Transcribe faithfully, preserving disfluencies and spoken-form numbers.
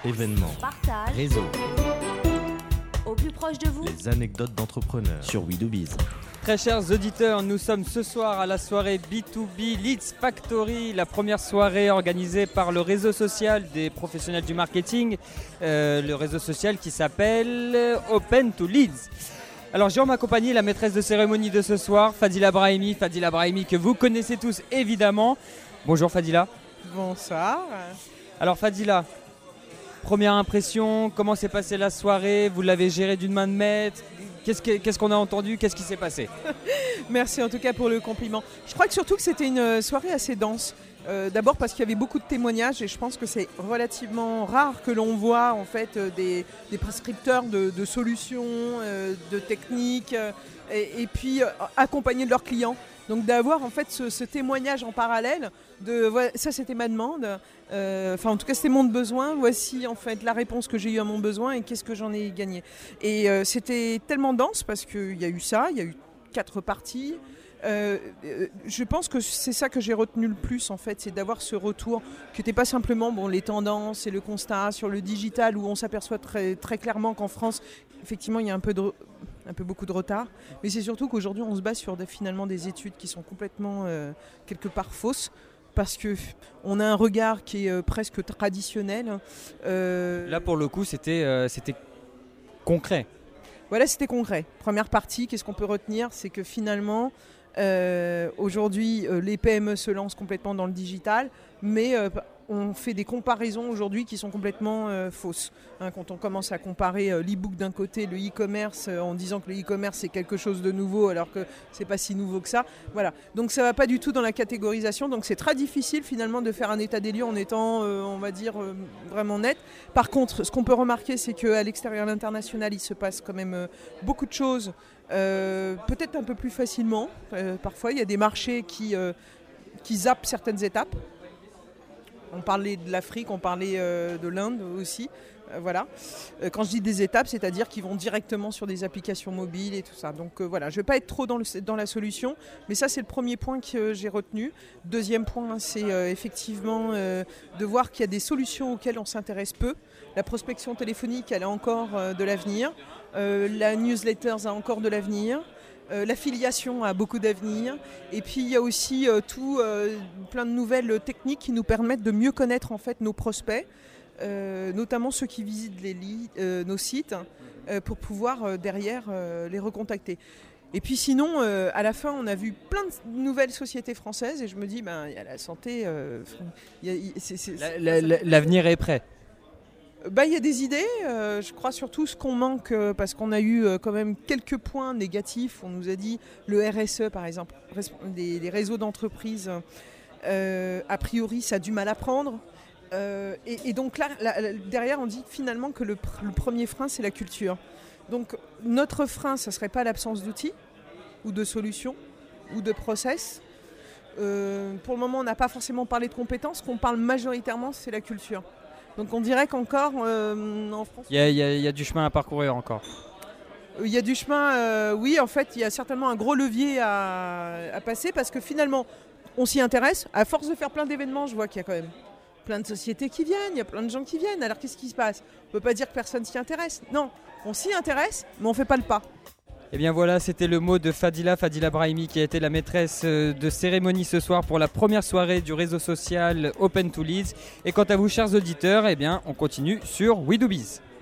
événements, partage, réseau, au plus proche de vous. les anecdotes d'entrepreneurs sur We Do Biz. Très chers auditeurs, nous sommes ce soir à la soirée B deux B Leads Factory, la première soirée organisée par le réseau social des professionnels du marketing, euh, le réseau social qui s'appelle Open to Leads. Alors j'ai en ma compagnie la maîtresse de cérémonie de ce soir, Fadila Brahimi, Fadila Brahimi que vous connaissez tous évidemment. Bonjour Fadila. Bonsoir. Alors Fadila, première impression, comment s'est passée la soirée? Vous l'avez gérée d'une main de maître? Qu'est-ce, que, qu'est-ce qu'on a entendu? Qu'est-ce qui s'est passé? Merci en tout cas pour le compliment. Je crois que surtout que c'était une soirée assez dense. Euh, d'abord parce qu'il y avait beaucoup de témoignages et je pense que c'est relativement rare que l'on voit en fait des, des prescripteurs de, de solutions, euh, de techniques euh, et, et puis euh, accompagnés de leurs clients. Donc d'avoir en fait ce, ce témoignage en parallèle de voilà, ça c'était ma demande, euh, enfin en tout cas c'était mon besoin, voici en fait la réponse que j'ai eue à mon besoin et qu'est-ce que j'en ai gagné. Et euh, c'était tellement dense parce qu'il y a eu ça, il y a eu quatre parties. Euh, je pense que c'est ça que j'ai retenu le plus en fait, c'est d'avoir ce retour qui n'était pas simplement bon, les tendances et le constat sur le digital où on s'aperçoit très, très clairement qu'en France effectivement il y a un peu, de, un peu beaucoup de retard, mais c'est surtout qu'aujourd'hui on se base sur des, finalement des études qui sont complètement euh, quelque part fausses parce qu'on a un regard qui est euh, presque traditionnel. Euh... Là pour le coup c'était, euh, c'était concret. Voilà, c'était concret. Première partie, qu'est-ce qu'on peut retenir? C'est que finalement Euh, aujourd'hui, euh, les P M E se lancent complètement dans le digital, mais euh, on fait des comparaisons aujourd'hui qui sont complètement euh, fausses. Hein, quand on commence à comparer euh, l'e-book d'un côté, le e-commerce, euh, en disant que le e-commerce c'est quelque chose de nouveau alors que c'est pas si nouveau que ça. Voilà. Donc ça va pas du tout dans la catégorisation. Donc c'est très difficile finalement de faire un état des lieux en étant, euh, on va dire, euh, vraiment net. Par contre, ce qu'on peut remarquer, c'est qu'à l'extérieur, à l'international, il se passe quand même euh, beaucoup de choses. Euh, peut-être un peu plus facilement. Euh, parfois, il y a des marchés qui, euh, qui zappent certaines étapes. On parlait de l'Afrique, on parlait euh, de l'Inde aussi. Euh, voilà. Euh, quand je dis des étapes, c'est-à-dire qu'ils vont directement sur des applications mobiles et tout ça. Donc euh, voilà, je ne vais pas être trop dans, le, dans la solution, mais ça, c'est le premier point que euh, j'ai retenu. Deuxième point, c'est euh, effectivement euh, de voir qu'il y a des solutions auxquelles on s'intéresse peu. La prospection téléphonique, elle a encore euh, de l'avenir. Euh, la newsletter a encore de l'avenir. Euh, l'affiliation a beaucoup d'avenir. Et puis il y a aussi euh, tout, euh, plein de nouvelles techniques qui nous permettent de mieux connaître en fait nos prospects, euh, notamment ceux qui visitent les li- euh, nos sites, euh, pour pouvoir euh, derrière euh, les recontacter. Et puis sinon, euh, à la fin, on a vu plein de nouvelles sociétés françaises et je me dis, ben, il y a la santé. Euh, y a, y, c'est, c'est, la, la, la, l'avenir est prêt. Bah, il y a des idées, euh, je crois surtout ce qu'on manque, euh, parce qu'on a eu euh, quand même quelques points négatifs. On nous a dit le R S E par exemple, des, des réseaux d'entreprises, euh, a priori ça a du mal à prendre. Euh, et, et donc là, là, derrière on dit finalement que le, le premier frein c'est la culture. Donc notre frein, ça ne serait pas l'absence d'outils ou de solutions ou de process. Euh, pour le moment on n'a pas forcément parlé de compétences, ce qu'on parle majoritairement c'est la culture. Donc on dirait qu'encore euh, en France... Il y, y, y a du chemin à parcourir encore. Il y a du chemin, euh, oui, en fait, il y a certainement un gros levier à, à passer parce que finalement, on s'y intéresse. À force de faire plein d'événements, je vois qu'il y a quand même plein de sociétés qui viennent, il y a plein de gens qui viennent. Alors qu'est-ce qui se passe? On ne peut pas dire que personne s'y intéresse. Non, on s'y intéresse, mais on ne fait pas le pas. Et bien voilà, c'était le mot de Fadila, Fadila Brahimi qui a été la maîtresse de cérémonie ce soir pour la première soirée du réseau social Open to Leads. Et quant à vous chers auditeurs, eh bien on continue sur We Do Biz.